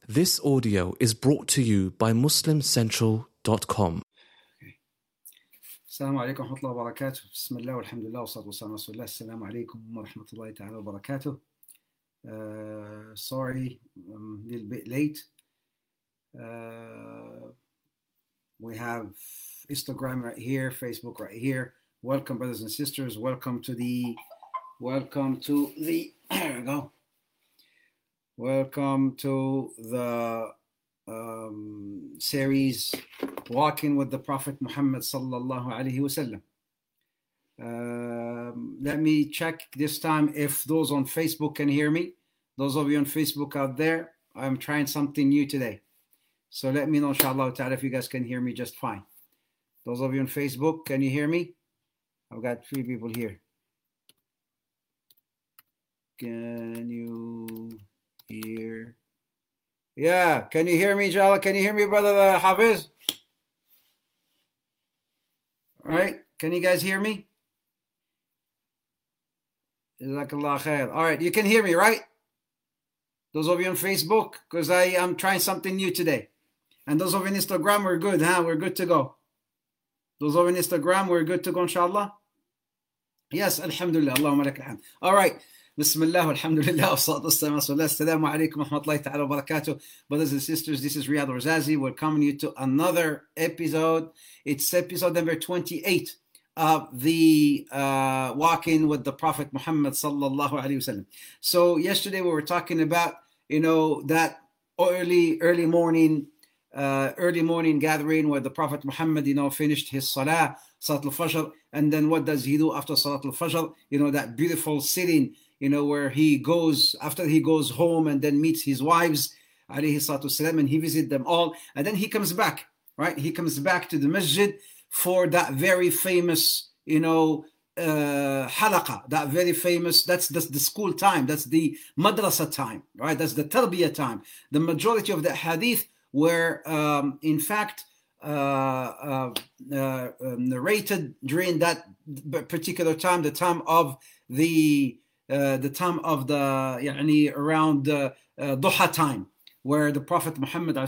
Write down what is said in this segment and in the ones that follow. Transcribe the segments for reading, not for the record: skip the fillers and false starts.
This audio is brought to you by MuslimCentral.com. السلام عليكم ورحمة الله وبركاته. بسم الله والحمد لله والصلاة والسلام على رسول الله. السلام عليكم ورحمة الله تعالى وبركاته. Sorry, I'm a little bit late. We have Instagram right here, Facebook right here. Welcome, brothers and sisters. Welcome to the there we go. Welcome to the series Walking with the Prophet Muhammad sallallahu alaihi wasallam. Let me check this time if those on Facebook can hear me. Those of you on Facebook out there, I'm trying something new today. So let me know, inshallah ta'ala, if you guys can hear me just fine. Those of you on Facebook, can you hear me? I've got 3 people here. Can you hear? Yeah, can you hear me, inshallah? Can you hear me, brother Hafiz? All right, can you guys hear me? Jazakallah khair. All right, you can hear me, right? Those of you on Facebook, because I am trying something new today. And those of you on Instagram, we're good, huh? We're good to go. Those of you on Instagram, we're good to go, inshallah? Yes, alhamdulillah, Allahumma lak alhamd. All right. Bismillah, alhamdulillah, wassalatu wassalamu ala rasulillah. Assalamu alaikum wa rahmatullahi ta'ala wa barakatuh. Brothers and sisters, this is Riyadh Razazi. Welcoming you to another episode. It's episode number 28 of the Walking with the Prophet Muhammad sallallahu alaihi wasallam. So yesterday we were talking about, that early morning gathering where the Prophet Muhammad, finished his salah, Salat al-Fajr, and then what does he do after Salat al-Fajr? That beautiful sitting, where he goes, after he goes home and then meets his wives, alayhi salatu wasalam, and he visits them all, and then he comes back, right? He comes back to the masjid for that very famous, halaqa, that very famous, that's the school time, that's the madrasa time, right? That's the tarbiyah time. The majority of the hadith were, in fact, narrated during that particular time, the time of the around duha time, where the Prophet Muhammad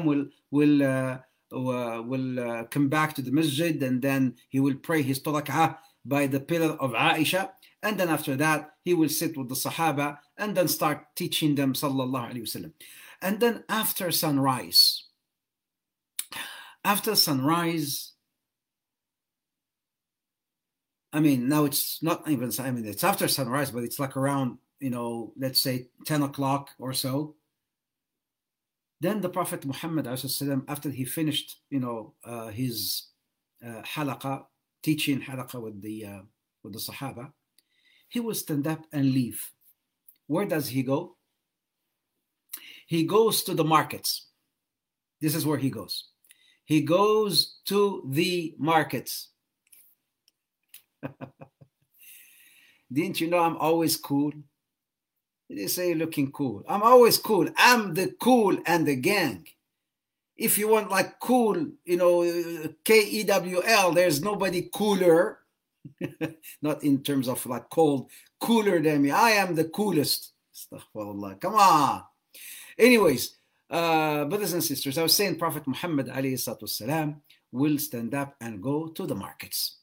will come back to the masjid, and then he will pray his 2 rak'ah by the pillar of Aisha, and then after that he will sit with the Sahaba and then start teaching them sallallahu alaihi wasallam. And then after sunrise, now it's not even, it's after sunrise, but it's like around, let's say 10 o'clock or so. Then the Prophet Muhammad, after he finished, his halaqa, teaching halaqa with the Sahaba, he will stand up and leave. Where does he go? He goes to the markets. This is where he goes. He goes to the markets. Didn't you know I'm always cool? They say looking cool. I'm always cool. I'm the cool and the gang. If you want like cool, KEWL, there's nobody cooler. Not in terms of like cold, cooler than me. I am the coolest. Astaghfirullah. Come on. Anyways, brothers and sisters, I was saying Prophet Muhammad alayhi salatu wasalam will stand up and go to the markets.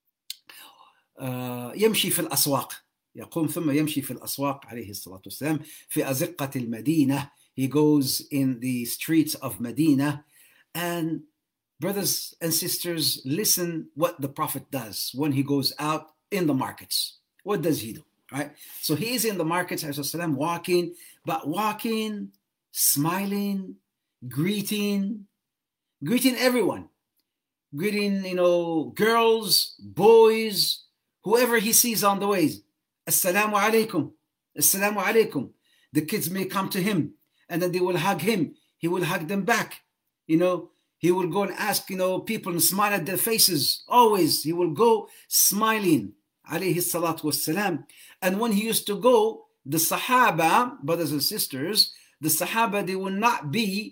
يمشي في الأسواق. يقوم ثم يمشي في الأسواق عليه الصلاة والسلام في أزقة المدينة. He goes in the streets of Medina. And brothers and sisters, listen what the Prophet does when he goes out in the markets. What does he do? Right? So he is in the markets, والسلام, walking, smiling, greeting everyone, greeting, girls, boys, whoever he sees on the ways. Assalamu alaikum, assalamu alaikum. The kids may come to him and then they will hug him. He will hug them back. He will go and ask, people and smile at their faces. Always, he will go smiling, alayhi salatu wassalam. And when he used to go, the Sahaba, brothers and sisters, the Sahaba, they will not be,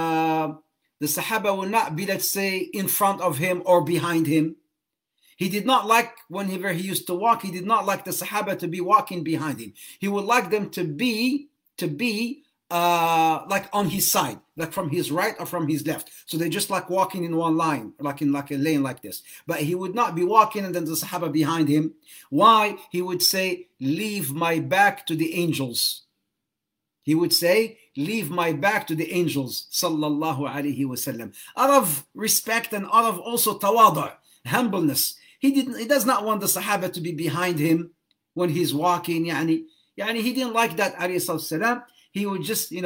let's say, in front of him or behind him. He did not like, whenever he used to walk, he did not like the Sahaba to be walking behind him. He would like them to be like on his side, like from his right or from his left. So they're just like walking in one line, like in like a lane like this. But he would not be walking and then the Sahaba behind him. Why? He would say, leave my back to the angels. He would say, leave my back to the angels, sallallahu alayhi wasallam. Out of respect and out of also tawadu', humbleness. He does not want the Sahaba to be behind him when he's walking. Yani he didn't like that, alayhi salam. He would just, he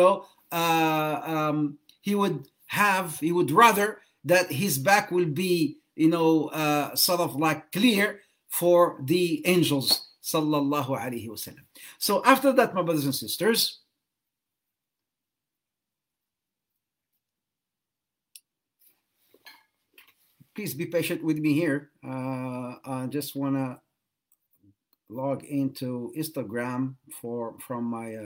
would rather that his back will be, sort of like clear for the angels, sallallahu alayhi wasallam. So after that, my brothers and sisters, please be patient with me here. I just want to log into Instagram from my...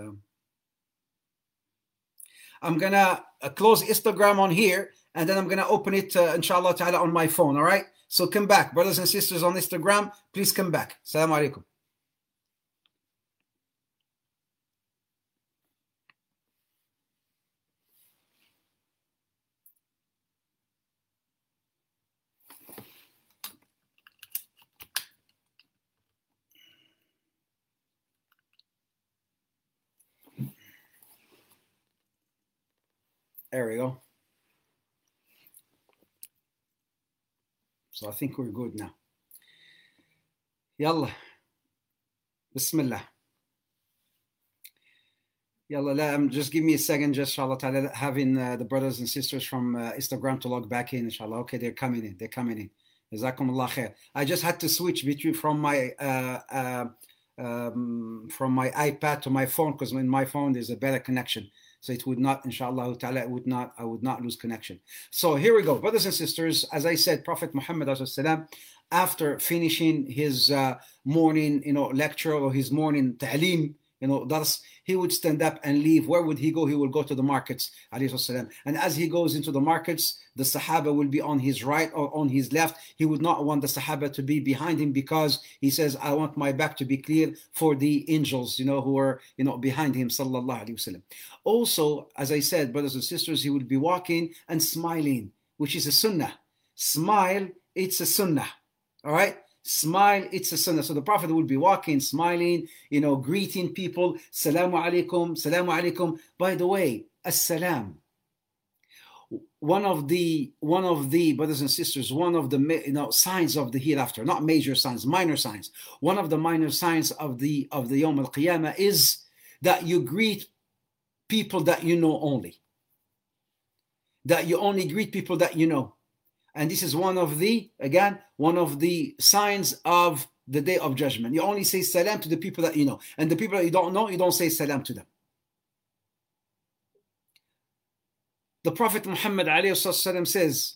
I'm going to close Instagram on here, and then I'm going to open it, inshallah ta'ala, on my phone, all right? So come back. Brothers and sisters on Instagram, please come back. Assalamu alaikum. There we go. So I think we're good now. Yalla. Bismillah. Yalla, just give me a second, just inshallah ta'ala, having the brothers and sisters from Instagram to log back in, inshallah. Okay, they're coming in. Jazakumullah khair. I just had to switch between from my iPad to my phone, because in my phone there's a better connection. So it would not, inshallah ta'ala, I would not lose connection. So here we go. Brothers and sisters, as I said, Prophet Muhammad sallallahu after finishing his morning, lecture, or his morning ta'aleem, thus he would stand up and leave. Where would he go? He would go to the markets, alayhi salam. And as he goes into the markets, the Sahaba will be on his right or on his left. He would not want the Sahaba to be behind him, because he says, I want my back to be clear for the angels, who are, behind him, sallallahu alayhi wasallam. Also, as I said, brothers and sisters, he would be walking and smiling, which is a sunnah. Smile, it's a sunnah. All right? Smile, it's a sunnah. So the Prophet would be walking, smiling, greeting people. Salamu alaikum, salamu alaikum. By the way, as-salam. One of the brothers and sisters, one of the signs of the hereafter, not major signs, minor signs. One of the minor signs of the Yawm al-Qiyamah is that you greet people that you know only. That you only greet people that you know. And this is one of the signs of the Day of Judgment. You only say salam to the people that you know. And the people that you don't know, you don't say salam to them. The Prophet Muhammad ﷺ says,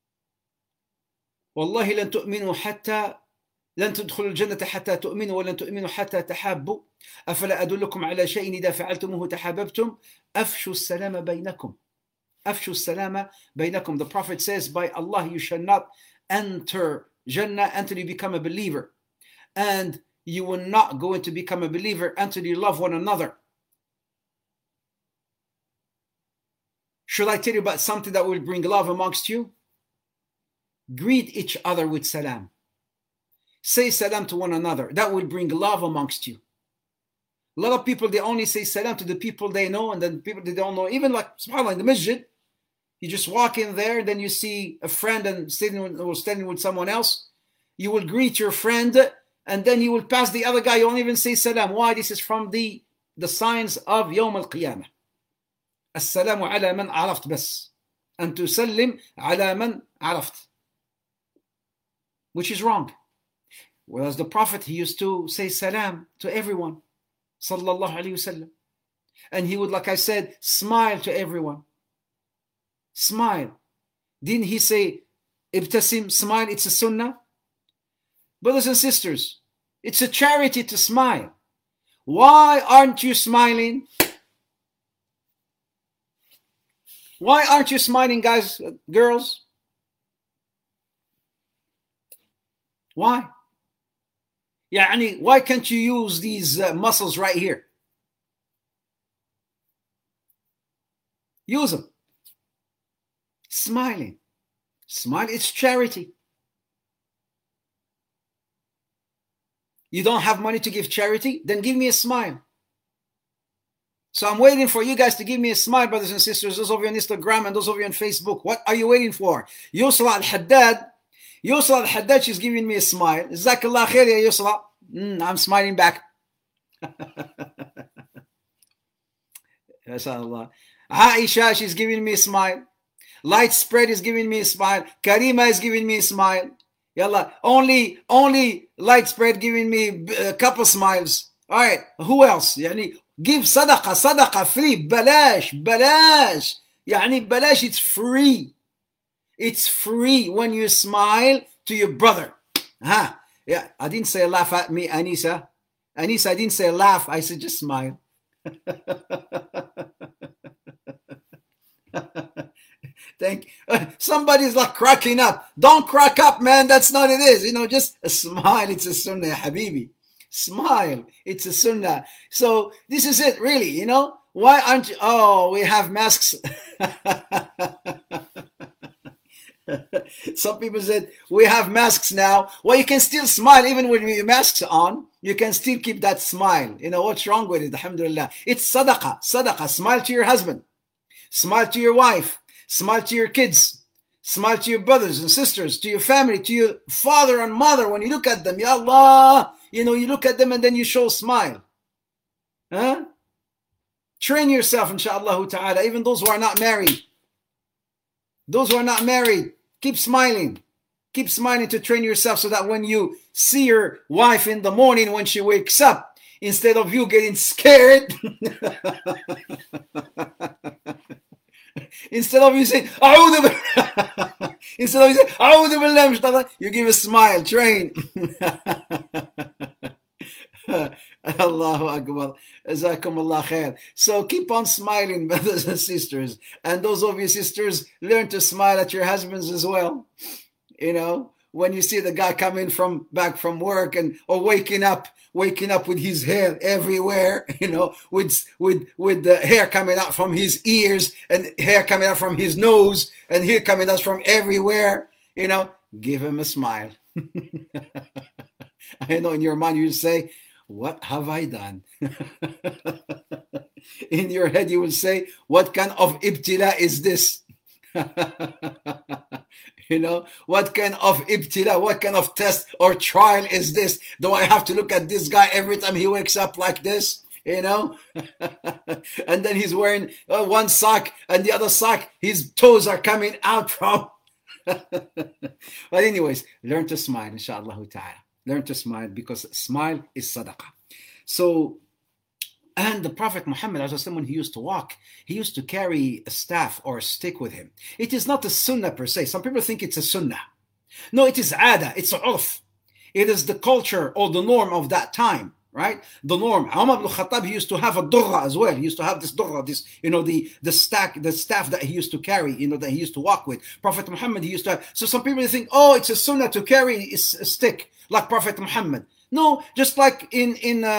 والله لن تؤمنوا حتى لن تدخلوا الجنة حتى تؤمنوا ولن تؤمنوا حتى تحابوا أفلا أدلكم على شيء إذا فعلتموه تحاببتم أفشوا السلام بينكم. أفشوا السلام بينكم. The Prophet says, by Allah, you shall not enter Jannah until you become a believer. And you will not go into become a believer until you love one another. Should I tell you about something that will bring love amongst you? Greet each other with salam. Say salam to one another. That will bring love amongst you. A lot of people, they only say salam to the people they know, and then people they don't know. Even like, subhanAllah, in the masjid, you just walk in there, then you see a friend and standing with someone else. You will greet your friend, and then you will pass the other guy. You won't even say salam. Why? This is from the signs of Yawm al-Qiyamah. As-salamu ala man araft bas. And to sallim ala man araft. Which is wrong. Whereas the Prophet, he used to say salam to everyone. Sallallahu alayhi wasallam. And he would, like I said, smile to everyone. Smile. Didn't he say, ibtasim, smile, it's a sunnah? Brothers and sisters, it's a charity to smile. Why aren't you smiling? Why aren't you smiling, guys, girls? Why? Why can't you use these muscles right here? Use them. Smiling. Smile, it's charity. You don't have money to give charity? Then give me a smile. So I'm waiting for you guys to give me a smile, brothers and sisters, those of you on Instagram and those of you on Facebook. What are you waiting for? Yusra al-Haddad. Yusra al-Haddad, she's giving me a smile. Jazakallah khair ya Yusra. I'm smiling back. MashaAllah. Aisha, she's giving me a smile. Light Spread is giving me a smile. Karima is giving me a smile. Yalla, only Light Spread giving me a couple smiles. All right, who else? Yani, give صدقة free. بلاش. يعني بلاش, it's free. It's free when you smile to your brother. Yeah, I didn't say laugh at me, Anisa. Anisa, I didn't say laugh. I said just smile. Thank you. Somebody's like cracking up. Don't crack up, man. That's not it is. Just a smile. It's a sunnah, ya habibi. Smile. It's a sunnah. So this is it, really. Why aren't you? Oh, we have masks. Some people said we have masks now. Well, you can still smile even with your masks on. You can still keep that smile. What's wrong with it? Alhamdulillah. It's sadaqah. Smile to your husband. Smile to your wife. Smile to your kids. Smile to your brothers and sisters, to your family, to your father and mother. When you look at them, Ya Allah, you look at them and then you show a smile. Train yourself, inshaAllah ta'ala, even those who are not married. Those who are not married, keep smiling. Keep smiling to train yourself so that when you see your wife in the morning when she wakes up, instead of you getting scared, instead of you saying, you give a smile, train. Allahu Akbar. Jazakumullah khair. So keep on smiling, brothers and sisters. And those of you sisters, learn to smile at your husbands as well. When you see the guy coming back from work or waking up with his hair everywhere, with the hair coming out from his ears and hair coming out from his nose and hair coming out from everywhere, give him a smile. I know in your mind you say, what have I done? In your head you will say, what kind of ibtila is this? What kind of ibtila, what kind of test or trial is this? Do I have to look at this guy every time he wakes up like this? And then he's wearing one sock and the other sock, his toes are coming out from. But anyways, learn to smile, inshaAllah ta'ala. Learn to smile because smile is sadaqah. So, and the Prophet Muhammad, when he used to walk, he used to carry a staff or a stick with him. It is not a sunnah per se. Some people think it's a sunnah. No, it is ada, it's urf. It is the culture or the norm of that time, right? The norm. Umar ibn Khattab, he used to have a durra as well. He used to have this durra, the staff that he used to carry, that he used to walk with. Prophet Muhammad, he used to have. So some people think, oh, it's a sunnah to carry a stick like Prophet Muhammad. No, just like in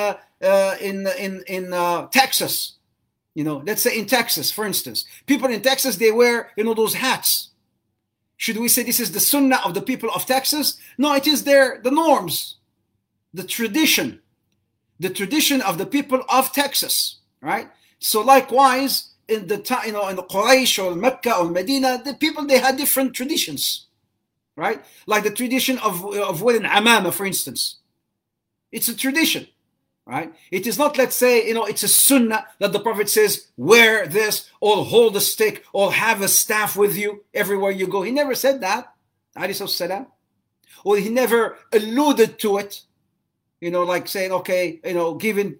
Texas, let's say in Texas, for instance, people in Texas, they wear, those hats. Should we say this is the sunnah of the people of Texas? No, it is the norms, the tradition of the people of Texas, right? So likewise, in the time, in the Quraysh or Mecca or Medina, the people, they had different traditions, right? Like the tradition of wearing amama, for instance. It's a tradition, right? It is not, let's say, it's a sunnah that the Prophet says, wear this or hold a stick or have a staff with you everywhere you go. He never said that, alayhi salam. Or he never alluded to it, like saying, okay, giving,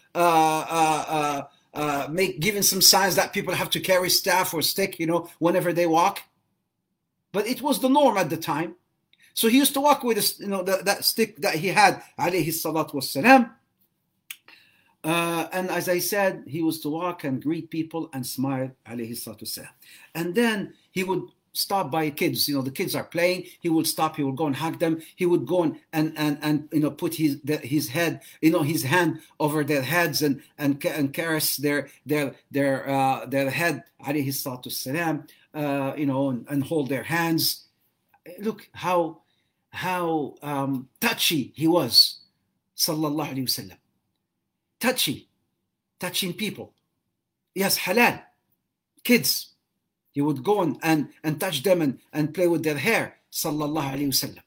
giving some signs that people have to carry staff or stick, whenever they walk. But it was the norm at the time. So he used to walk with that stick that he had, alayhi salatu wassalam. And as I said, he used to walk and greet people and smile, alayhi salatu wassalam. And then he would stopped by kids. The kids are playing. He would stop. He would go and hug them. He would go and put his head, his hand over their heads and caress their head, alayhi salatu salam, and hold their hands. Look how touchy he was, sallallahu alayhi wasallam. Touching people. Yes, halal. Kids. He would go and touch them and play with their hair, sallallahu alayhi wasallam.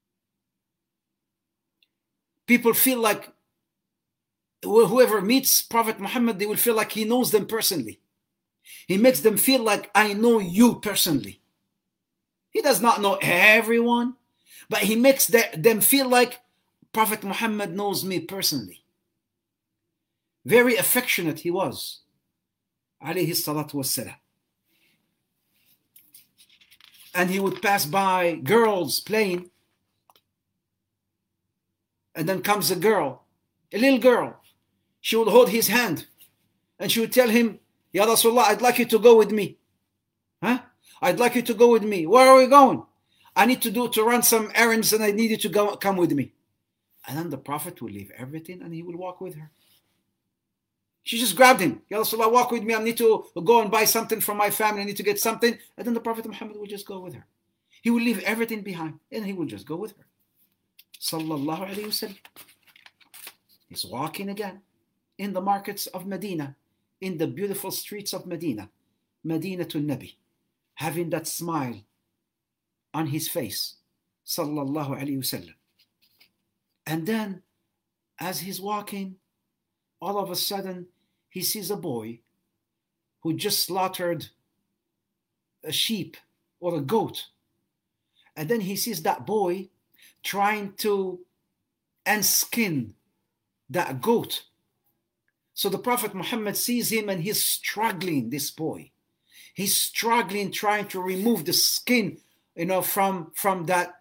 People feel like whoever meets Prophet Muhammad, they will feel like he knows them personally. He makes them feel like, I know you personally. He does not know everyone, but he makes them feel like Prophet Muhammad knows me personally. Very affectionate he was, alayhi salatu wassalam. And he would pass by girls playing. And then comes a girl, a little girl. She would hold his hand. And she would tell him, Ya Rasulullah, I'd like you to go with me. I'd like you to go with me. Where are we going? I need to run some errands and I need you to come with me. And then the Prophet will leave everything and he will walk with her. She just grabbed him. Ya Rasulullah, walk with me. I need to go and buy something from my family. I need to get something. And then the Prophet Muhammad will just go with her. He will leave everything behind and he will just go with her. Sallallahu alayhi wasallam. He's walking again in the markets of Medina, in the beautiful streets of Medina, Madinatul Nabi, having that smile on his face. Sallallahu alayhi wasallam. And then as he's walking, all of a sudden, he sees a boy who just slaughtered a sheep or a goat. And then he sees that boy trying to unskin that goat. So the Prophet Muhammad sees him and he's struggling, this boy. He's struggling, trying to remove the skin, from that,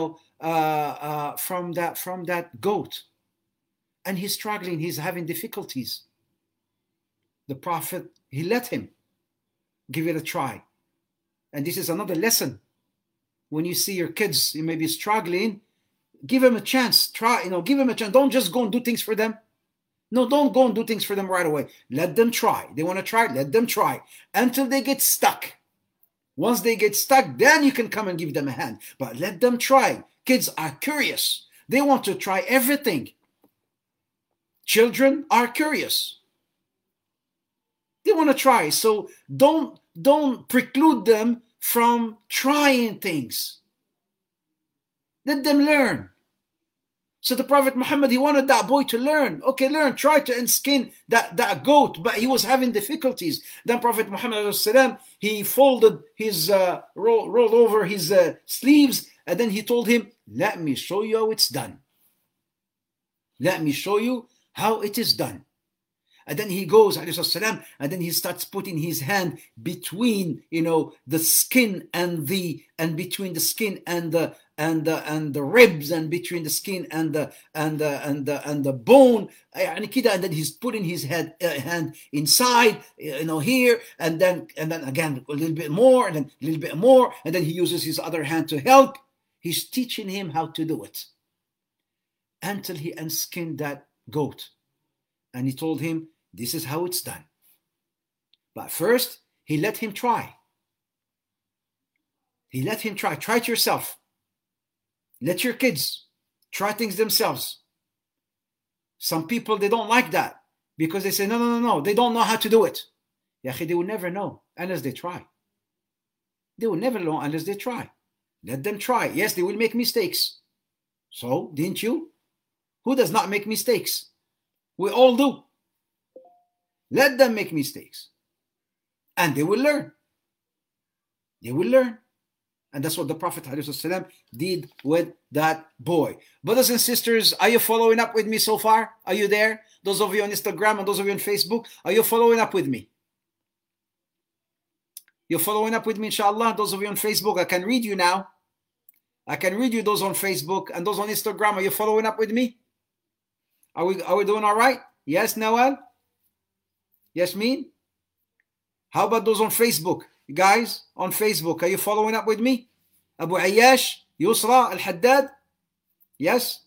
from that goat. And he's struggling, he's having difficulties. The Prophet, he let him give it a try. And this is another lesson. When you see your kids, you may be struggling, give them a chance. Try, give them a chance. Don't just go and do things for them. No, don't go and do things for them right away. Let them try. They want to try, let them try until they get stuck. Once they get stuck, then you can come and give them a hand. But let them try. Kids are curious. They want to try everything. Children are curious. They want to try. So don't preclude them from trying things. Let them learn. So the Prophet Muhammad, he wanted that boy to learn. Okay, learn. Try to unskin that goat. But he was having difficulties. Then Prophet Muhammad, he folded his, rolled over his sleeves. And then he told him, let me show you how it's done. Let me show you how it is done. And then he goes, alayhi and then he starts putting his hand between, the skin and between the skin and the ribs, and between the skin and the bone, and then he's putting his hand inside, here, and then again a little bit more, and then a little bit more, and then he uses his other hand to help. He's teaching him how to do it until he unskinned that goat. And he told him, this is how it's done. But first, he let him try. He let him try. Try it yourself. Let your kids try things themselves. Some people, they don't like that because they say, no. They don't know how to do it. They will never know unless they try. They will never know unless they try. Let them try. Yes, they will make mistakes. So, didn't you? Who does not make mistakes? We all do. Let them make mistakes. And they will learn. They will learn. And that's what the Prophet ﷺ did with that boy. Brothers and sisters, are you following up with me so far? Are you there? Those of you on Instagram and those of you on Facebook, are you following up with me? You're following up with me, inshallah. Those of you on Facebook, I can read you now. I can read you, those on Facebook and those on Instagram. Are you following up with me? Are we doing all right? Yes, Nawal? Yes, Yasmin? How about those on Facebook? guys on Facebook? Are you following up with me? Abu Ayyash, Yusra Al-Haddad? Yes?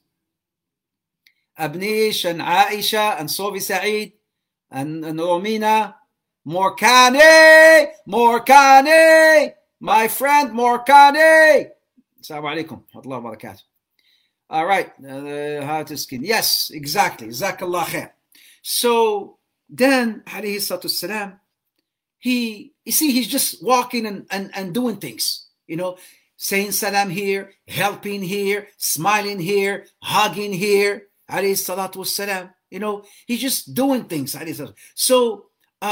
Abnish and Aisha and Sofi Saeed and Romina. Morkani! Morkani! My friend Morkani! Assalamu alaikum. Wa barakatuh. All right. How to skin. Yes, exactly. Jazakallah khair. So then, alayhi salatu salam, he's just walking and doing things, saying salam here, helping here, smiling here, hugging here, alayhi salatu salam. He's just doing things. So,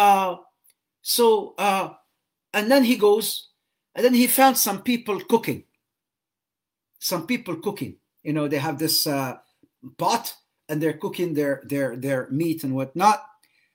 and then he goes, and then he found some people cooking. They have this pot, and they're cooking their meat and whatnot.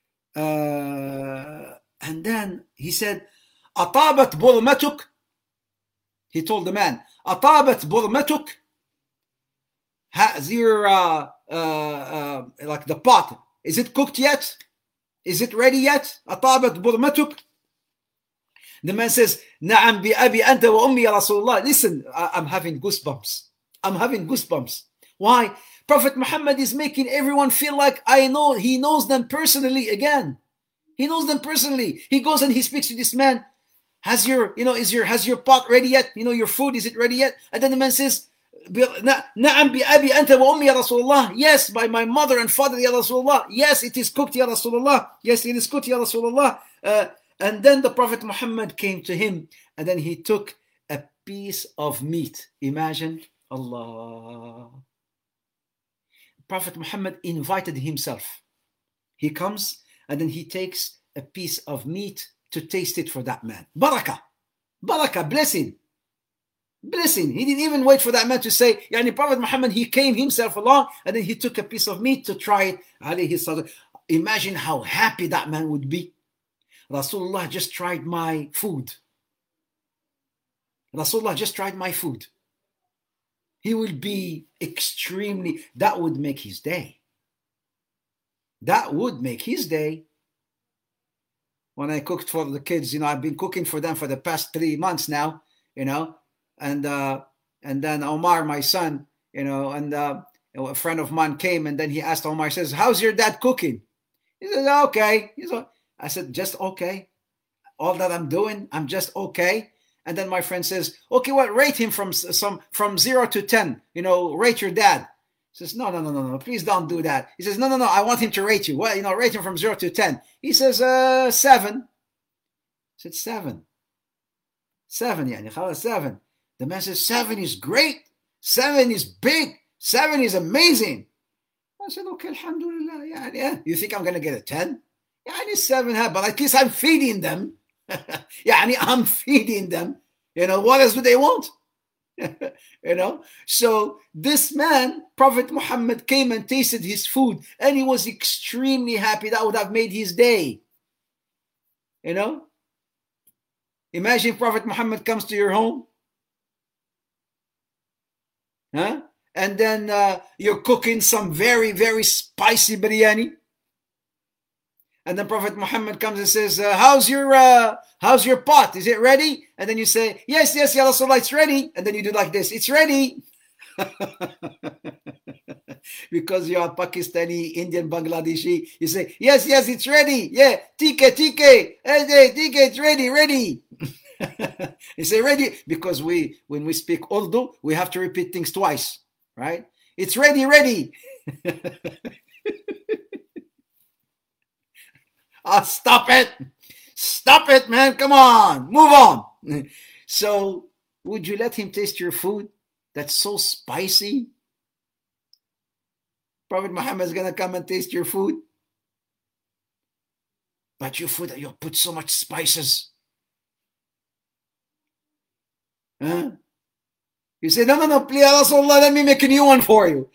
And then he said, "Atabat burmatuk." He told the man, "Atabat burmatuk." Has your like the pot, is it cooked yet? Is it ready yet? Atabat burmatuk. The man says, "Na'am bi abi anta wa ummi ya Rasulullah." Listen, I'm having goosebumps. Why? Prophet Muhammad is making everyone feel like he knows them personally again. He knows them personally. He goes and he speaks to this man. Has your pot ready yet? Your food, is it ready yet? And then the man says, "Na'am bi abi anta wa ummi ya Rasulullah." Yes, by my mother and father, ya Rasulullah. Yes, it is cooked, ya Rasulullah. Yes, it is cooked, ya Rasulullah. And then the Prophet Muhammad came to him, and then he took a piece of meat. Imagine, Allah. Prophet Muhammad invited himself. He comes, and then he takes a piece of meat to taste it for that man. Barakah, blessing. He didn't even wait for that man to say, Prophet Muhammad, he came himself along, and then he took a piece of meat to try it. Alayhi salatu. Imagine how happy that man would be. Rasulullah just tried my food. He will be that would make his day. When I cooked for the kids, I've been cooking for them for the past 3 months now, and then Omar, my son, and a friend of mine came, and then he asked Omar, says, "How's your dad cooking?" He says, "Okay." I said, "Just okay. All that I'm doing, I'm just okay." And then my friend says, "Okay, well, rate him from 0 to 10. Rate your dad." He says, No, please don't do that. He says, No, I want him to rate you. Well, rate him from 0 to 10. He says, 7. I said, 7. 7, 7. The man says, 7 is great. 7 is big. 7 is amazing. I said, okay, alhamdulillah. Yeah. You think I'm going to get a 10? I need 7, but at least I'm feeding them. I'm feeding them. What else do they want? So this man, Prophet Muhammad, came and tasted his food, and he was extremely happy. That would have made his day. Imagine Prophet Muhammad comes to your home, and then you're cooking some very, very spicy biryani. And then Prophet Muhammad comes and says, how's your pot? Is it ready? And then you say, yes, ya Rasulullah, it's ready. And then you do like this, it's ready. Because you are Pakistani, Indian, Bangladeshi, you say, yes, it's ready. Yeah, TK, it's ready. You say ready, because when we speak Urdu, we have to repeat things twice, right? It's ready. Stop it, man. Come on, move on. So would you let him taste your food that's so spicy? Prophet Muhammad is going to come and taste your food, but your food, you put so much spices. You say, no, please, Rasulullah, let me make a new one for you.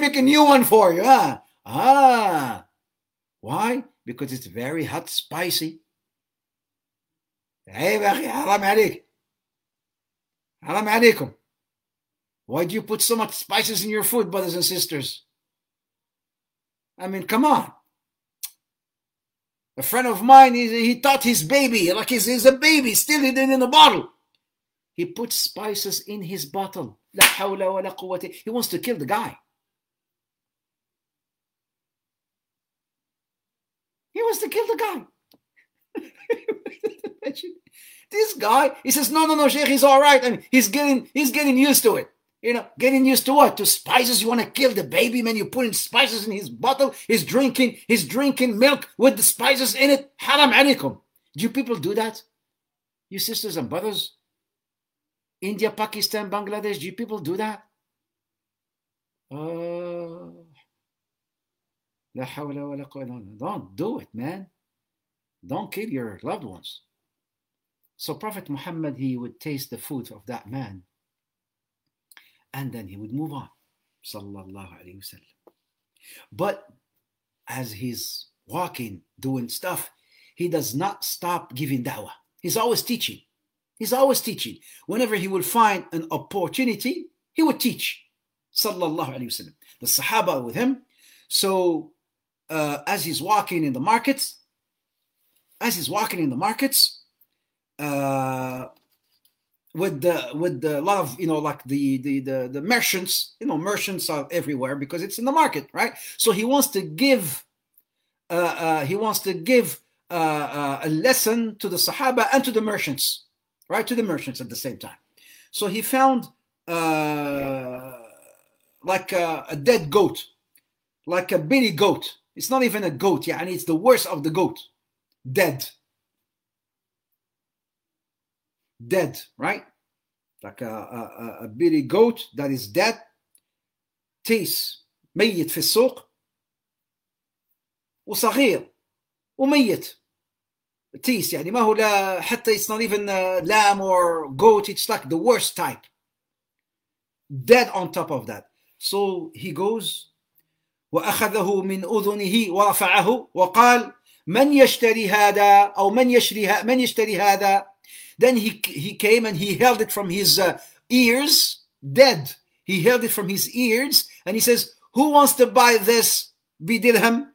Why? Because it's very hot, spicy. Hey, haram alaikum. Why do you put so much spices in your food, brothers and sisters? I mean, come on. A friend of mine, he thought his baby, like he's a baby, still in a bottle. He puts spices in his bottle. La hawla wa la quwwata. He wants to kill the guy. He wants to kill the guy. This guy, he says, no, Sheikh, he's all right. I mean, he's getting used to it. You know, getting used to what? To spices. You want to kill the baby, man? You put in spices in his bottle. He's drinking milk with the spices in it. Haram alaikum. Do you people do that? You sisters and brothers? India, Pakistan, Bangladesh, do you people do that? Don't do it, man. Don't kill your loved ones. So Prophet Muhammad, he would taste the food of that man, and then he would move on. Sallallahu Alaihi Wasallam. But as he's walking, doing stuff, he does not stop giving da'wah. He's always teaching. He's always teaching. Whenever he would find an opportunity, he would teach. Sallallahu Alaihi Wasallam. The Sahaba with him. So as he's walking in the markets, with the lot of, like the merchants, merchants are everywhere because it's in the market, right? So he wants to give a lesson to the Sahaba and to the merchants, right? To the merchants at the same time. So he found like a dead goat, like a baby goat. It's not even a goat, and it's the worst of the goat, dead, right? Like a baby goat that is dead. تيس ميت في السوق وصغير وميت. تيس يعني ما هو لا حتى, it's not even lamb or goat, it's like the worst type, dead on top of that. So he goes وأخذه من أذنه ورفعه وقال من يشتري هذا أو من يشتري هذا. Then he came and he held it from his ears, dead. He held it from his ears and he says, who wants to buy this بدرهم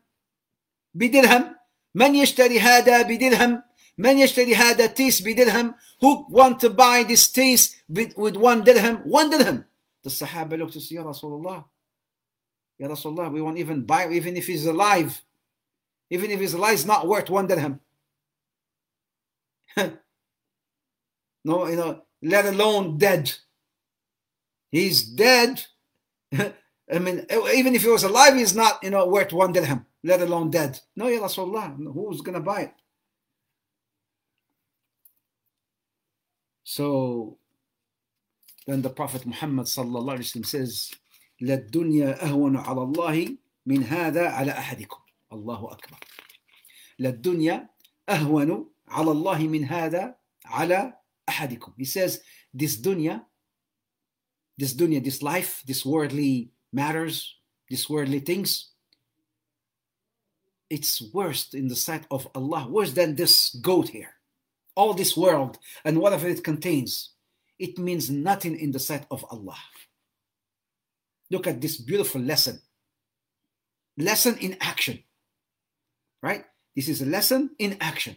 من يشتري هذا بدرهم من يشتري هذا تيس بدرهم. Who want to buy this taste with 1 dirham? 1 dirham. The Sahaba looked to say, Ya Rasulullah, we won't even buy, even if he's alive. Even if he's alive, it's not worth 1 dirham. No, let alone dead. He's dead. I mean, even if he was alive, he's not, worth 1 dirham, let alone dead. No, Ya Rasulullah, who's going to buy it? So then the Prophet Muhammad sallallahu alaihi wasallam says, لَلدُّنْيَا أَهْوَنُ عَلَى اللَّهِ مِنْ هَذَا عَلَى أَحَدِكُمْ. Allahu Akbar. لَلدُّنْيَا أَهْوَنُ عَلى اللَّهِ مِنْ هَذَا عَلَى أَحَدِكُمْ. He says, this dunya, this life, this worldly matters, these worldly things, it's worse in the sight of Allah, worse than this goat here. All this world and whatever it contains, it means nothing in the sight of Allah. Look at this beautiful lesson in action, right? This is a lesson in action.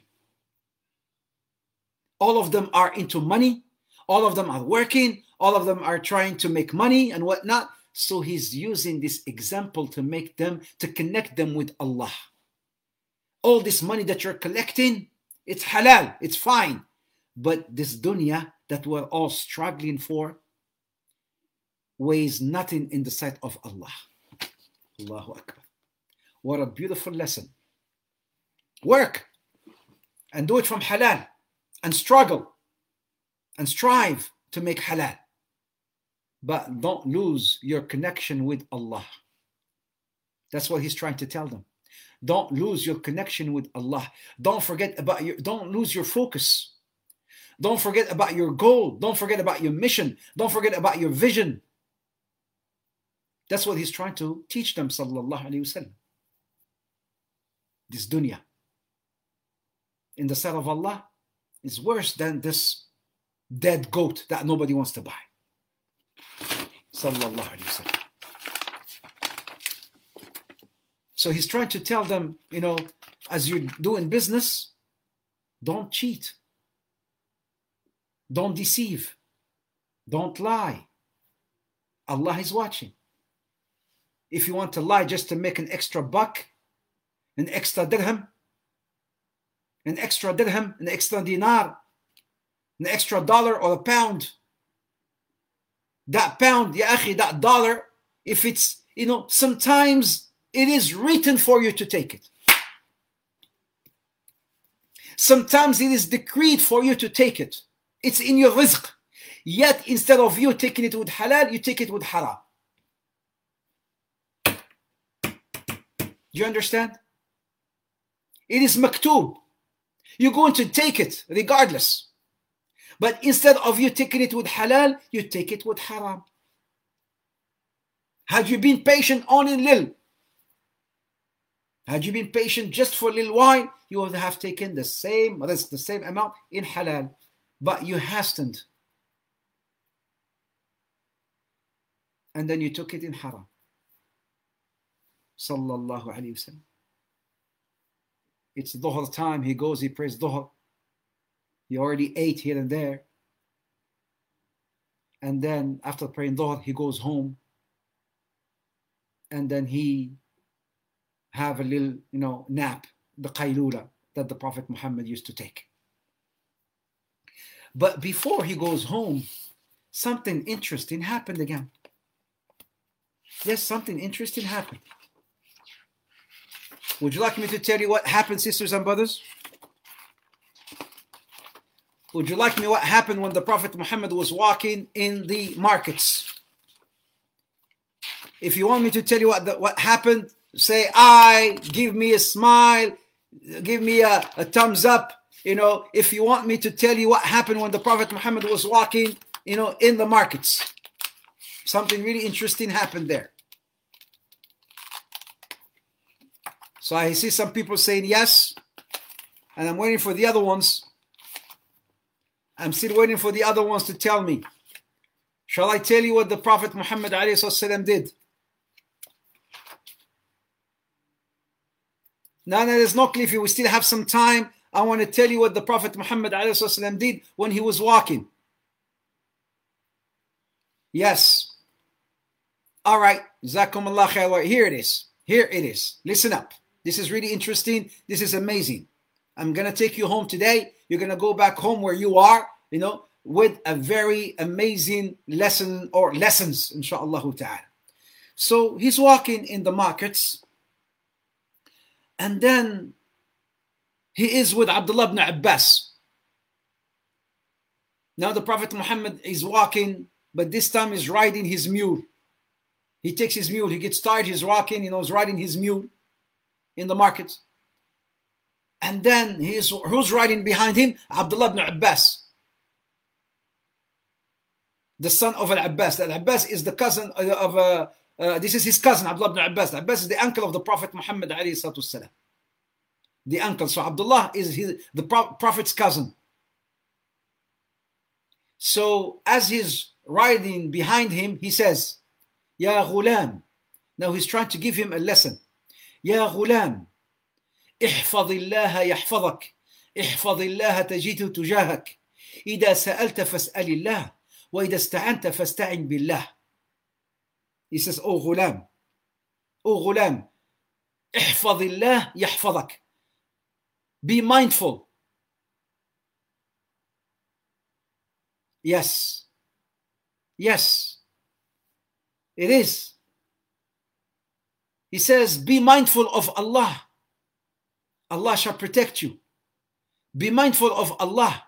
All of them are into money. All of them are working. All of them are trying to make money and whatnot. So he's using this example to connect them with Allah. All this money that you're collecting, it's halal, it's fine. But this dunya that we're all struggling for weighs nothing in the sight of Allah. Allahu Akbar. What a beautiful lesson. Work and do it from halal and struggle and strive to make halal. But don't lose your connection with Allah. That's what he's trying to tell them. Don't lose your connection with Allah. Don't lose your focus. Don't forget about your goal. Don't forget about your mission. Don't forget about your vision. That's what he's trying to teach them, sallallahu alaihi wasallam. This dunya, in the sight of Allah, is worse than this dead goat that nobody wants to buy. Sallallahu alaihi wasallam. So he's trying to tell them, as you're doing business, don't cheat. Don't deceive. Don't lie. Allah is watching. If you want to lie just to make an extra buck, an extra dirham, an extra dinar, an extra dollar or a pound, that pound, ya akhi, that dollar, if it's, sometimes it is written for you to take it. Sometimes it is decreed for you to take it. It's in your rizq. Yet instead of you taking it with halal, you take it with haram. Do you understand? It is maktub. You're going to take it regardless. But instead of you taking it with halal, you take it with haram. Had you been patient only lil, had you been patient just for a little while, you would have taken the same risk, the same amount in halal. But you hastened. And then you took it in haram. Sallallahu alayhi wa sallam. It's dhuhr time. He goes, he prays dhuhr. He already ate here and there. And then after praying dhuhr, he goes home. And then he have a little, nap, the qaylula that the Prophet Muhammad used to take. But before he goes home, something interesting happened again. Yes, something interesting happened. Would you like me to tell you what happened, sisters and brothers? Would you like me what happened when the Prophet Muhammad was walking in the markets? If you want me to tell you what happened, say I, give me a smile, give me a thumbs up. If you want me to tell you what happened when the Prophet Muhammad was walking, in the markets. Something really interesting happened there. So I see some people saying yes, and I'm waiting for the other ones. I'm still waiting for the other ones to tell me. Shall I tell you what the Prophet Muhammad ﷺ did? No, there's no cliff. We still have some time. I want to tell you what the Prophet Muhammad ﷺ did when he was walking. Yes. All right. Jazakumullah khair. Here it is. Here it is. Listen up. This is really interesting. This is amazing. I'm going to take you home today. You're going to go back home where you are, with a very amazing lesson or lessons, inshaAllah ta'ala. So he's walking in the markets. And then he is with Abdullah ibn Abbas. Now the Prophet Muhammad is walking, but this time he's riding his mule. He takes his mule. He gets tired. He's walking, he's riding his mule in the market. And then who's riding behind him? Abdullah ibn Abbas, the son of Al-Abbas. Al-Abbas is the cousin of, this is his cousin, Abdullah ibn Abbas. Abbas is the uncle of the Prophet Muhammad alayhi salatu wasalam. The uncle. So Abdullah is the Prophet's cousin. So as he's riding behind him, he says, Ya ghulam. Now he's trying to give him a lesson. Ya ghulam. احفظ الله يحفظك احفظ الله تجده تجاهك إذا سألت فاسأل الله وإذا استعنت فاستعن بالله. He says, oh ghulam, احفظ الله يحفظك. Be mindful. Yes, it is. He says, be mindful of Allah. Allah shall protect you. Be mindful of Allah.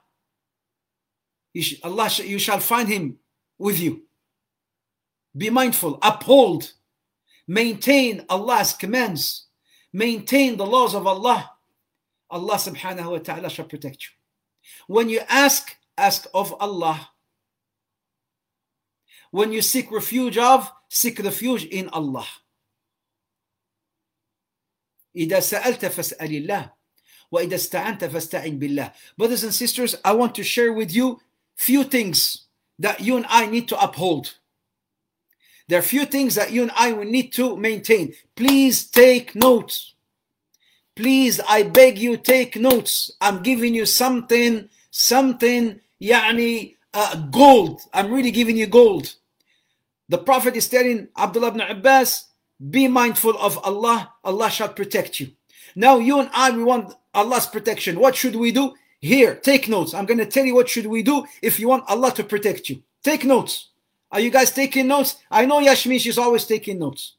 You shall find him with you. Be mindful, uphold, maintain Allah's commands, maintain the laws of Allah. Allah subhanahu wa ta'ala shall protect you. When you ask of Allah. When you seek refuge in Allah. إذا سألت فاسأل الله وإذا استعنت فاستعن بالله. Brothers and sisters, I want to share with you few things that you and I need to uphold. There are few things that you and I will need to maintain. Please take note. Please, I beg you, take notes. I'm giving you something, gold. I'm really giving you gold. The Prophet is telling Abdullah ibn Abbas, be mindful of Allah. Allah shall protect you. Now you and I, we want Allah's protection. What should we do? Here, take notes. I'm going to tell you what should we do if you want Allah to protect you. Take notes. Are you guys taking notes? I know Yasmin, she's always taking notes.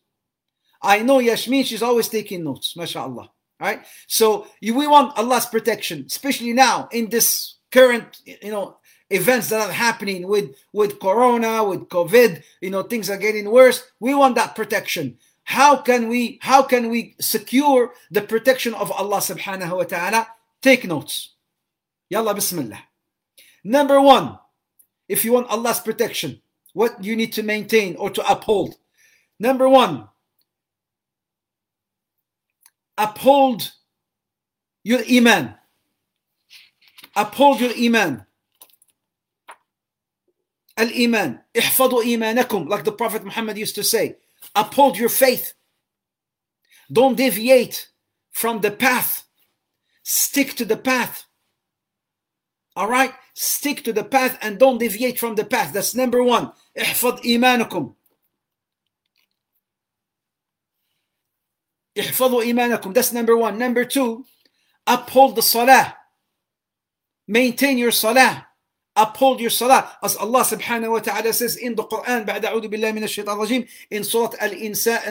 MashaAllah. Right? So we want Allah's protection, especially now in this current, events that are happening with Corona, with COVID, things are getting worse. We want that protection. How can we secure the protection of Allah subhanahu wa ta'ala? Take notes. Yalla bismillah. Number one, if you want Allah's protection, what you need to maintain or to uphold. Number one, uphold your iman. Uphold your iman. Al-iman. Ihfadu imanakum, like the Prophet Muhammad used to say. Uphold your faith. Don't deviate from the path. Stick to the path. All right? Stick to the path and don't deviate from the path. That's number one. Ihfad imanakum. Ihfadu imanakum. That's number one. Number two, uphold the salah. Maintain your salah. Uphold your salah. As Allah subhanahu wa ta'ala says in the Quran, بعد أعوذ بالله من الشيطان الرجيم, in Surah Al-Insan,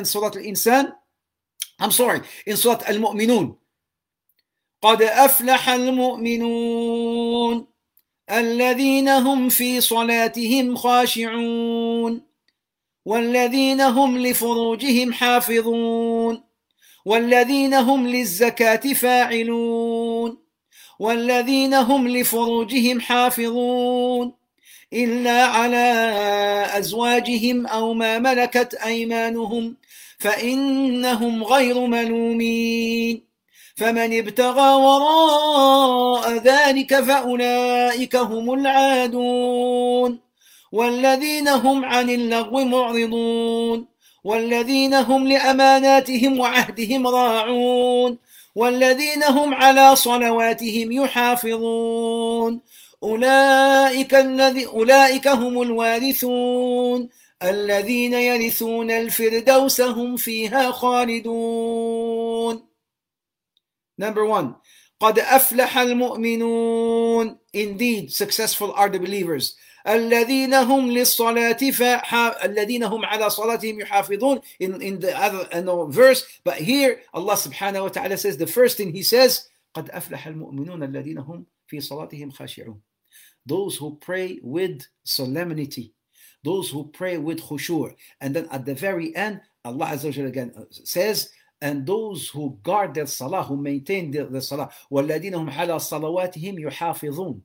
in Surah Al-Mu'minun. قد أفلح المؤمنون الذين هم في صلاتهم خاشعون والذين هم لفروجهم حافظون والذين هم للزكاة فاعلون والذين هم لفروجهم حافظون إلا على أزواجهم أو ما ملكت أيمانهم فإنهم غير ملومين فمن ابتغى وراء ذلك فأولئك هم العادون والذين هم عن اللغو معرضون والذين هم لأماناتهم وعهدهم راعون والذين هم على صلواتهم يحافظون أولئك هم الوارثون الذين يرثون الفردوس هم فيها خالدون. Number one, قد أفلح المؤمنون. Indeed, successful are the believers. الذين هم للصلاة الذين هم على صلاتهم يحافظون. In the other verse, but here Allah subhanahu wa ta'ala says, the first thing He says, قد أفلح المؤمنون الذين هم في صلاتهم خاشعون. Those who pray with solemnity, those who pray with khushu'. And then at the very end, Allah Azza wa Jalla again says, and those who guard their salah, who maintain the salah, وَالَّذِينَ هُمْ عَلَى صَلَوَاتِهِمْ يُحَافِظُونَ.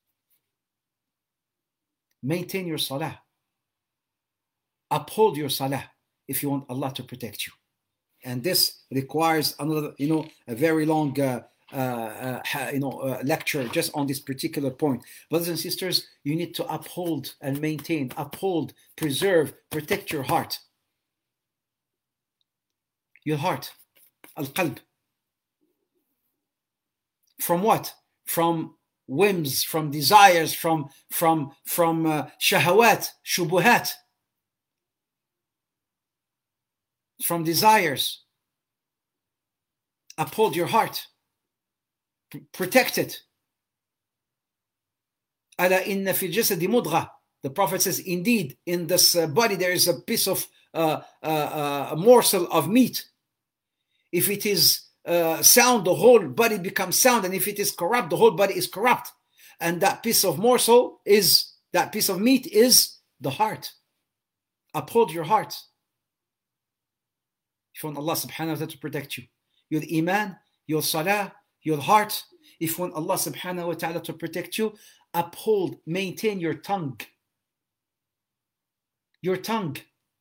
Maintain your salah. Uphold your salah if you want Allah to protect you. And this requires another, a very long, lecture just on this particular point. Brothers and sisters, you need to uphold and maintain, preserve, protect your heart. Your heart, al-qalb. From what? From whims, from desires, from shahawat, shubuhat. From desires. Uphold your heart. Protect it. Ala inna fil jasadi mudghah. The Prophet says, indeed, in this body there is a piece of a morsel of meat. If it is sound, the whole body becomes sound, and if it is corrupt, the whole body is corrupt. And that piece of morsel is, that piece of meat is the heart. Uphold your heart. If you want Allah subhanahu wa ta'ala to protect you, your iman, your salah, your heart. If you want Allah subhanahu wa ta'ala to protect you, uphold, maintain your tongue. Your tongue.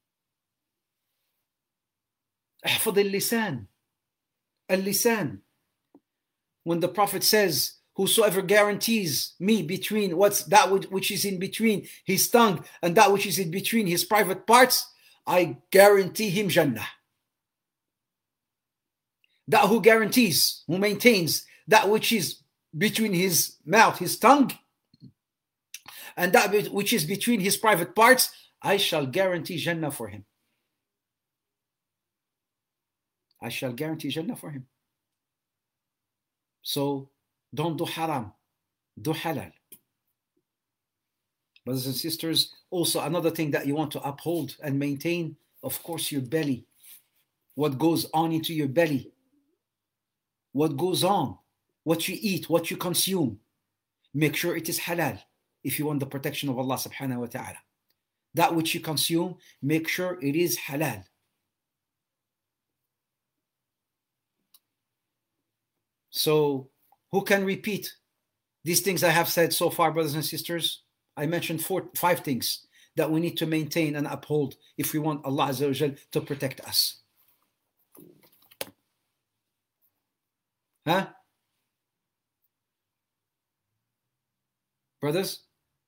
احفظ اللسان. Al-lisan. When the Prophet says, whosoever guarantees me between which is in between his tongue and that which is in between his private parts, I guarantee him Jannah. that who guarantees, who maintains that which is between his mouth, his tongue, and that which is between his private parts, I shall guarantee Jannah for him. I shall guarantee Jannah for him. So don't do haram, do halal. Brothers and sisters, also another thing that you want to uphold and maintain, of course, your belly. What goes on into your belly, what goes on, what you eat, what you consume. Make sure it is halal if you want the protection of Allah subhanahu wa ta'ala. That which you consume, make sure it is halal. So who can repeat these things I have said so far, brothers and sisters? I mentioned 5 things that we need to maintain and uphold if we want Allah Azza wa Jal to protect us. Huh? Brothers?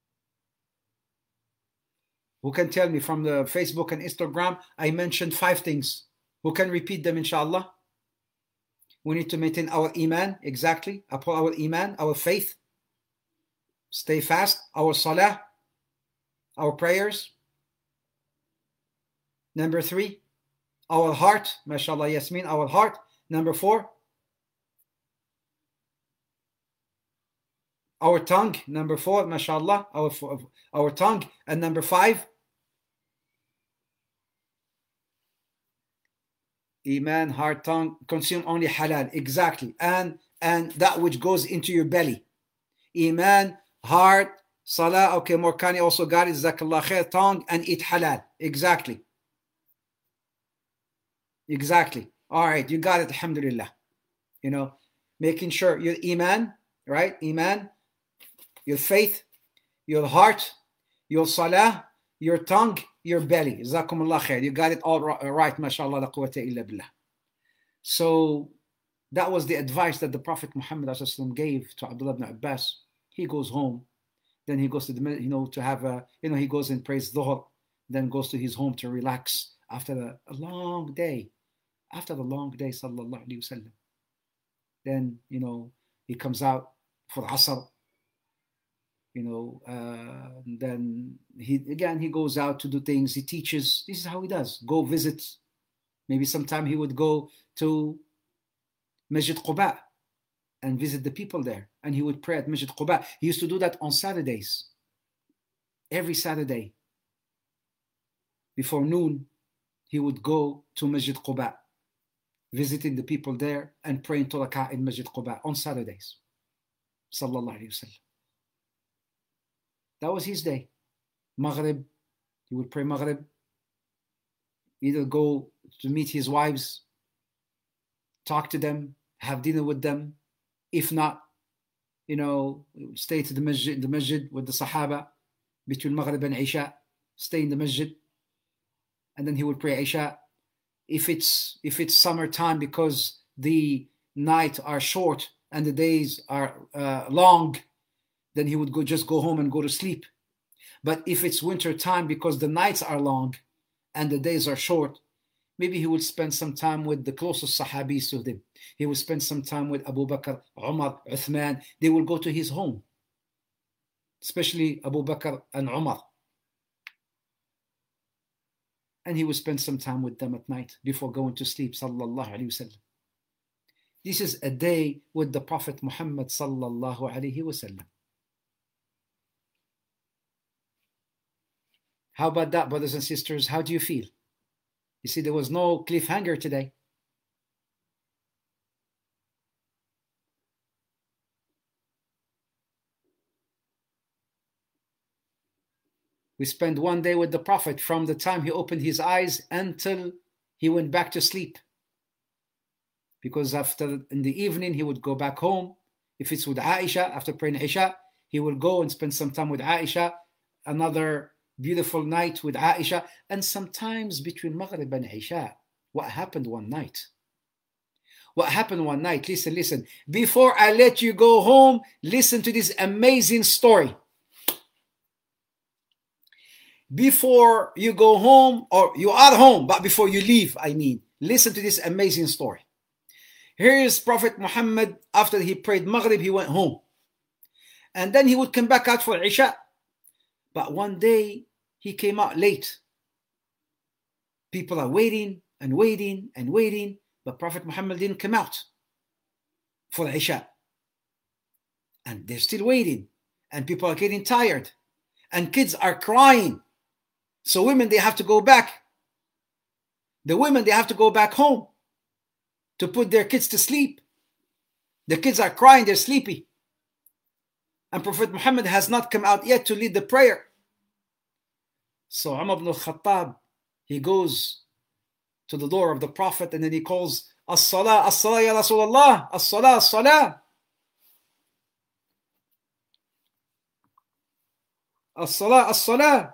Who can tell me from the Facebook and Instagram? I mentioned 5 things. Who can repeat them, inshallah? We need to maintain our iman, exactly. Uphold our iman, our faith. Stay fast, our salah, our prayers. Number 3, our heart, mashallah Yasmin, our heart. Number 4, our tongue. Number 4, mashallah, our tongue. And number 5, iman, heart, tongue, consume only halal, exactly. And that which goes into your belly. Iman, heart, salah, okay, Morkani also got it, Jazakallah khair, tongue, and eat halal, exactly. Exactly. All right, you got it, alhamdulillah. You know, making sure your iman, right? Iman, your faith, your heart, your salah, your tongue, your belly. Jazakumullah khair. You got it all right, mashallah, la quwwata illa billah. So that was the advice that the Prophet Muhammad gave to Abdullah ibn Abbas. He goes home, then he goes to the, to have a, he goes and prays dhuhr, then goes to his home to relax after a long day. After the long day, sallallahu alaihi wasallam. Then, he comes out for Asr, then he goes out to do things. He teaches. This is how he does. Go visit. Maybe sometime he would go to Masjid Quba and visit the people there. And he would pray at Masjid Quba. He used to do that on Saturdays. Every Saturday. Before noon, he would go to Masjid Quba, visiting the people there and praying 2 rak'ah in Masjid Quba on Saturdays. Sallallahu alayhi wa sallam. That was his day. Maghrib, he would pray Maghrib. Either go to meet his wives, talk to them, have dinner with them. If not, stay to the masjid with the Sahaba between Maghrib and Isha. Stay in the masjid, and then he would pray Isha. If it's summertime, because the nights are short and the days are long, then he would just go home and go to sleep. But if it's winter time, because the nights are long and the days are short, maybe he would spend some time with the closest Sahabis to him. He would spend some time with Abu Bakr, Umar, Uthman. They will go to his home, especially Abu Bakr and Umar. And he would spend some time with them at night before going to sleep, sallallahu alayhi wa sallam. This is a day with the Prophet Muhammad sallallahu alayhi wa sallam. How about that, brothers and sisters? How do you feel? You see, there was no cliffhanger today. We spent one day with the Prophet from the time he opened his eyes until he went back to sleep. Because in the evening, he would go back home. If it's with Aisha, after praying Isha, he will go and spend some time with Aisha, another beautiful night with Aisha, and sometimes between Maghrib and Isha. What happened one night? What happened one night? Listen. Before I let you go home, listen to this amazing story. Before you go home, or you are home, but before you leave, listen to this amazing story. Here's Prophet Muhammad, after he prayed Maghrib, he went home. And then he would come back out for Isha. But one day, he came out late. People are waiting and waiting and waiting, but Prophet Muhammad didn't come out for Isha. And they're still waiting. And people are getting tired. And kids are crying. So women, they have to go back. The women, they have to go back home to put their kids to sleep. The kids are crying, they're sleepy. And Prophet Muhammad has not come out yet to lead the prayer. So Umar ibn al-Khattab, he goes to the door of the Prophet and then he calls, As-salah, as-salah ya Rasulullah, as-salah, as-salah. As-salah, as-salah.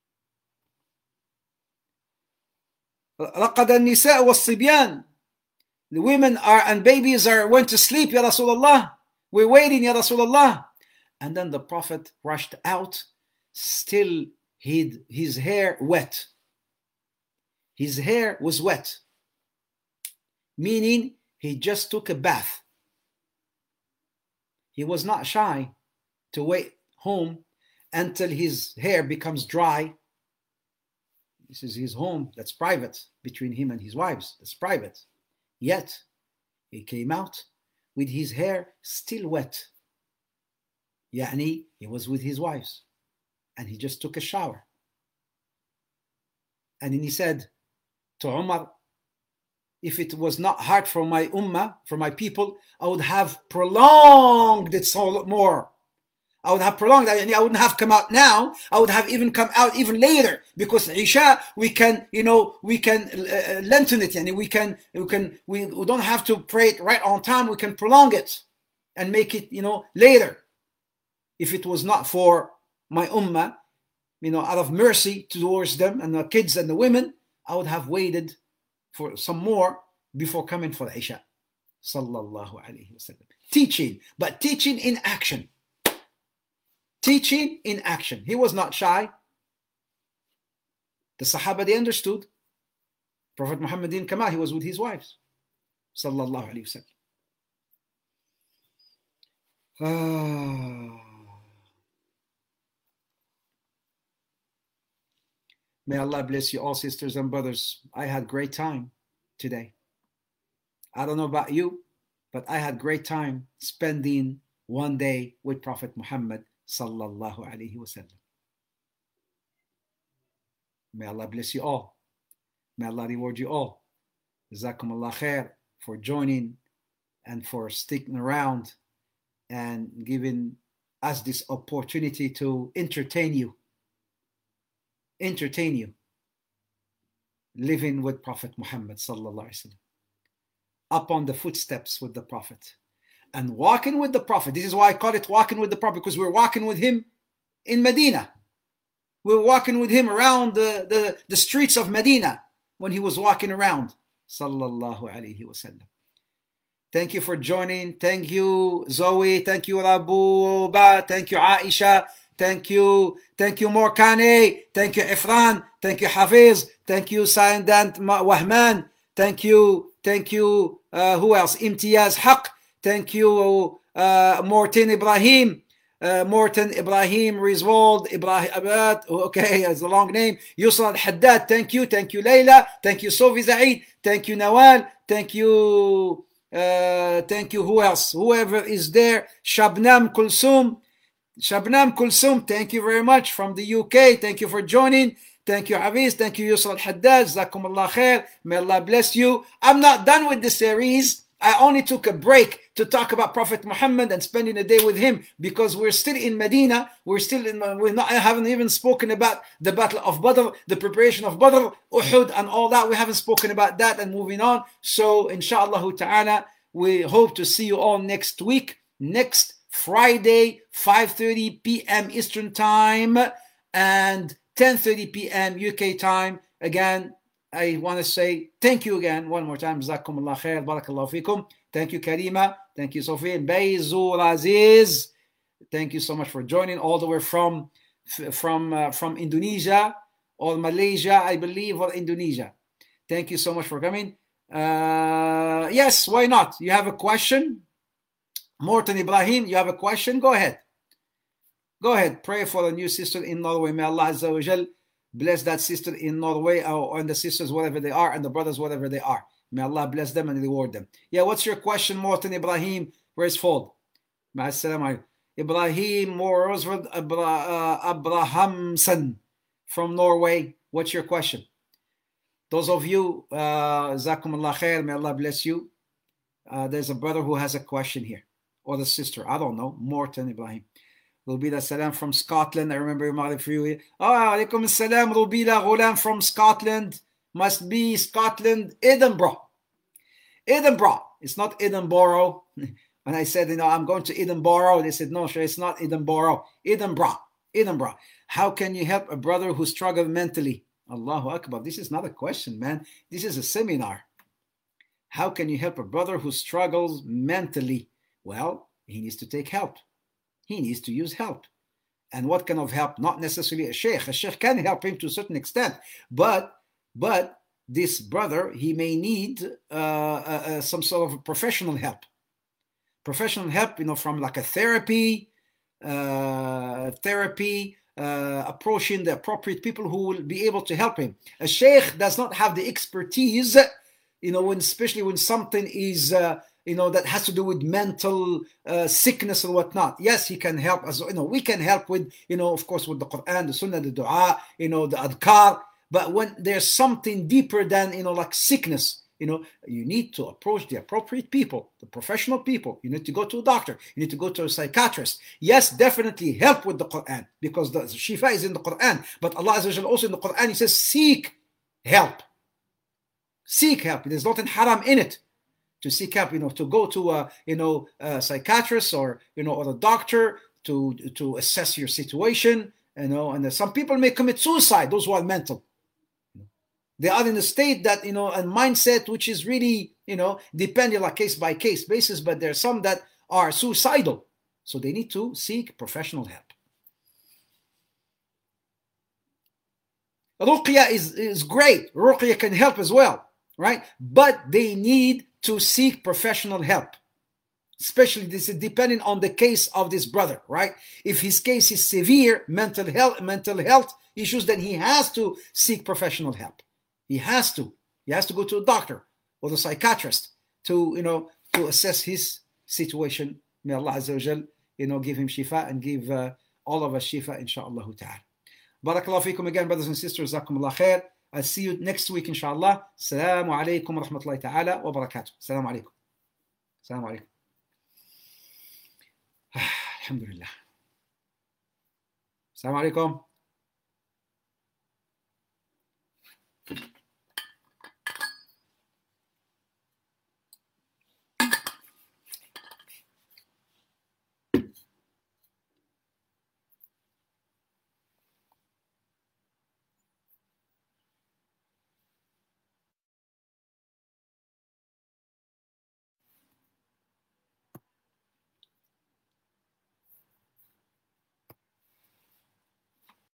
رقد النساء والصبيان. The women are and babies went to sleep, Ya Rasulullah. We're waiting, Ya Rasulullah. And then the Prophet rushed out, still his hair wet. His hair was wet, meaning he just took a bath. He was not shy to wait home until his hair becomes dry. This is his home, that's private, between him and his wives, that's private. Yet, he came out with his hair still wet. Yani, he was with his wives, and he just took a shower. And then he said to Umar, if it was not hard for my ummah, for my people, I would have prolonged it so more. I would have prolonged that. I wouldn't have come out now. I would have even come out even later, because Isha we can lengthen it, and we don't have to pray it right on time. We can prolong it and make it later. If it was not for my ummah, out of mercy towards them and the kids and the women, I would have waited for some more before coming for the Isha. Sallallahu alayhi wasallam. Teaching, but teaching in action. Teaching in action. He was not shy. The Sahaba, they understood. Prophet Muhammad didn't come out. He was with his wives. Sallallahu alayhi wasallam. May Allah bless you all, sisters and brothers. I had great time today. I don't know about you, but I had great time spending one day with Prophet Muhammad sallallahu alaihi wasallam. May Allah bless you all. May Allah reward you all. Jazakumullah khair for joining and for sticking around and giving us this opportunity to entertain you. Living with Prophet Muhammad sallallahu alaihi wasallam, upon the footsteps with the Prophet, and walking with the Prophet. This is why I call it walking with the Prophet, because we're walking with him in Medina. We're walking with him around the streets of Medina when he was walking around, sallallahu alaihi wasallam. Thank you for joining. Thank you, Zoe. Thank you, Rabuba. Thank you, Aisha. Thank you Morkane. Thank you, Ifran. Thank you, Hafiz. Thank you, Saindant Wahman. Thank you, who else? Imtiyaz Haq. Thank you, Morten Ibrahim. Rizwald Ibrahim Abad. Okay, it's a long name. Yusra Al-Haddad. Thank you, Layla. Thank you, Sofi Zaid. Thank you, Nawal. Thank you, who else? Whoever is there. Shabnam Kulsum, thank you very much from the UK. Thank you for joining. Thank you, Hafiz. Thank you, Yusra Al-Haddad. Jazakumullah khair. May Allah bless you. I'm not done with the series. I only took a break to talk about Prophet Muhammad and spending a day with him, because we're still in Medina. I haven't even spoken about the Battle of Badr, the preparation of Badr, Uhud, and all that. We haven't spoken about that, and moving on. So, inshallah ta'ala, we hope to see you all next week. Next Friday, 5:30 p.m. Eastern Time and 10:30 p.m. UK time. Again, I want to say thank you again one more time. Jazakumullah khair. Barakallahu fikum. Thank you, Karima. Thank you, Sophie. And Bayzul Aziz. Thank you so much for joining all the way from Indonesia or Malaysia, I believe, or Indonesia. Thank you so much for coming. Yes, why not? You have a question? Morton Ibrahim, you have a question? Go ahead. Go ahead. Pray for the new sister in Norway. May Allah Azza wa Jal bless that sister in Norway, and the sisters, whatever they are, and the brothers, whatever they are. May Allah bless them and reward them. Yeah, what's your question, Morton Ibrahim? Where's Fold? Ibrahim Roswell Abrahamson from Norway. What's your question? Those of you, Jazakumullah khair, may Allah bless you. There's a brother who has a question here, or the sister, I don't know, Morton Ibrahim. Rubila Salam from Scotland. I remember your for you. Alaikum Salam, Rubila Ghulam from Scotland. Must be Scotland, Edinburgh. Edinburgh. It's not Edinburgh. When I said, I'm going to Edinburgh, they said, no, sure, it's not Edinburgh. Edinburgh. Edinburgh. How can you help a brother who struggles mentally? Allahu Akbar. This is not a question, man. This is a seminar. How can you help a brother who struggles mentally? Well, he needs to take help. He needs to use help. And what kind of help? Not necessarily a sheikh. A sheikh can help him to a certain extent. But this brother, he may need some sort of professional help. Professional help, from like a therapy, approaching the appropriate people who will be able to help him. A sheikh does not have the expertise, especially when something is, that has to do with mental sickness and whatnot. Yes, he can help us. We can help with, of course, with the Quran, the Sunnah, the Dua, the Adhkar. But when there's something deeper than, like sickness, you need to approach the appropriate people, the professional people. You need to go to a doctor. You need to go to a psychiatrist. Yes, definitely help with the Quran, because the Shifa is in the Quran. But Allah Azza wa Jalla also in the Quran, He says, seek help. Seek help. There's nothing haram in it. To seek help, to go to a psychiatrist or a doctor to assess your situation, and some people may commit suicide, those who are mental. They are in a state that, a mindset which is really, depending on a case by case basis, but there are some that are suicidal. So they need to seek professional help. Ruqya is great. Ruqya can help as well, right? But they need to seek professional help. Especially this is depending on the case of this brother, right? If his case is severe mental health issues, then he has to seek professional help. He has to go to a doctor or the psychiatrist to assess his situation. May Allah Azza wa Jal, give him shifa and give all of us shifa, inshaAllah ta'ala. Barakallahu feekum again, brothers and sisters. Jazakumullah khair. I'll see you next week, inshallah. Assalamu alaikum wa rahmatullahi ta'ala wa barakatuh. Assalamu alaikum. Assalamu alaikum. Alhamdulillah. Assalamu alaikum.